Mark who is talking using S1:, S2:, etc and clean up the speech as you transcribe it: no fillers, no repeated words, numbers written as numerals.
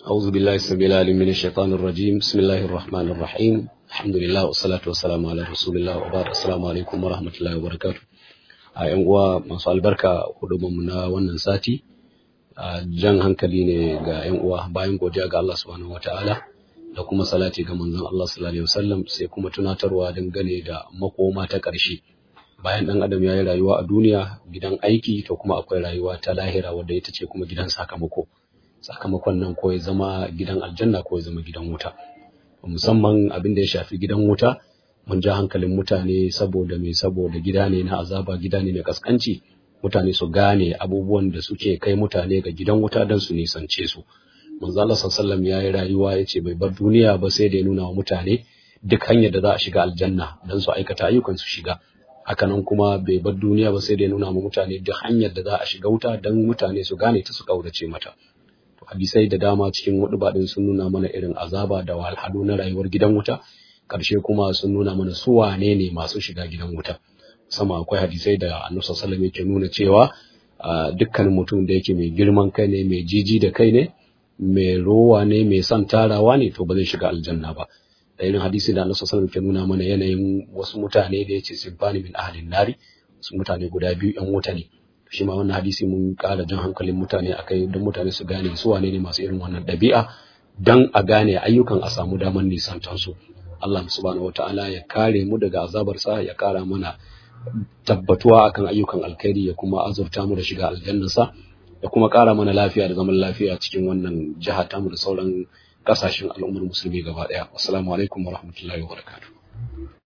S1: أعوذ بالله السميع العليم من الشيطان الرجيم بسم الله الرحمن الرحيم الحمد لله والصلاة والسلام على رسول الله وبعد السلام عليكم ورحمة الله وبركاته a yan uwa masu albarka hudumunmu na wannan sati jan hankali ne ga yan uwa bayan godiya ga Allah subhanahu wataala da kuma salati ga manzon Allah sallallahu alaihi wasallam sai kuma tunatarwa dangane da makoma ta ƙarshe bayan dan adam yayi rayuwa a duniya gidan aiki to kuma akwai rayuwa ta lahira wadda ita ce kuma gidan sakamakon nan ko ya zama gidan aljanna ko ya zama gidan wuta musamman abin da ya shafi gidan wuta mun ja hankalin mutane saboda gida ne na azaba, gida ne mai kaskanci. Mutane su gane abubuwan da suke kai mutane ga gidan wuta don su nisance su. Manzo Allah sallallahu alaihi wasallam yayi rayuwa yace bai bar duniya ba sai da ya nuna wa mutane duk hanyar da za a shiga aljanna don su aikata ayyukan su shiga. Hakanan kuma bai bar duniya ba sai da ya nuna wa mutane duk hanyar da za a shiga wuta don mutane su gane ta su kaurace mata. Hadisai da dama cikin huduba din sun nuna mana irin azaba da wahalhalu na rayuwar gidan wuta. Karshe kuma sun nuna mana su wane ne masu shiga gidan wuta. Sama akwai hadisai da Annabi sallallahu alaihi wasallam yake nuna cewa dukkan mutum da yake mai girman kai ne, mai jiji da kai ne, mai rowa ne, mai son tarawa ne to ba zai shiga aljanna ba. Da irin hadisi da Annabi sallallahu alaihi wasallam ke nuna mana yanayin wasu mutane da yace sinfani min ahlin nari, su mutane guda biyu yan wuta ne. Shi ma wannan hadisi mun ƙara jan hankalin mutane akai don mutane su gane su wane ne masu irin wannan ɗabi'a don a gane ayyukan a samu daman nisantansu. Allah subhanahu wataala ya kare mu daga azabarsa, ya kara mana tabbatuwa akan ayyukan alkhairi, ya kuma azurta mu da shiga aljannarsa, ya kuma kara mana lafiya da zaman lafiya cikin wannan jiha tamu da sauran kasashen al'ummar musulmi gaba daya. Assalamu alaikum warahmatullahi wabarakatuh.